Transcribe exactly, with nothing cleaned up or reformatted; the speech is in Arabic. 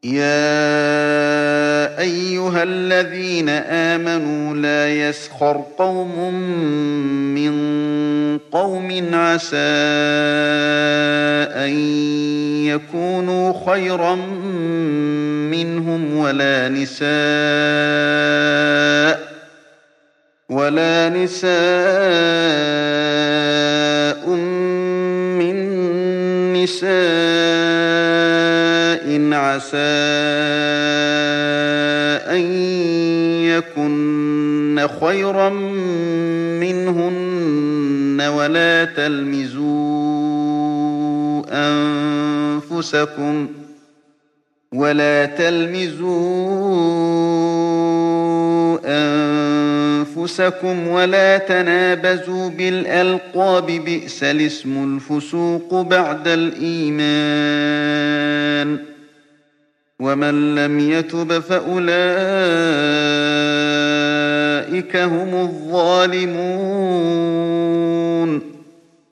يا أيها الذين آمنوا لا يسخر قوم من قوم عسى أن يكونوا خيرا منهم ولا نساء ولا نساء من نساء عسى أن يكن خيرا منهن ولا تلمزوا أنفسكم ولا تلمزوا أنفسكم ولا تنابزوا بالألقاب بئس الاسم الفسوق بعد الإيمان ومن لم يتب فأولئك هم الظالمون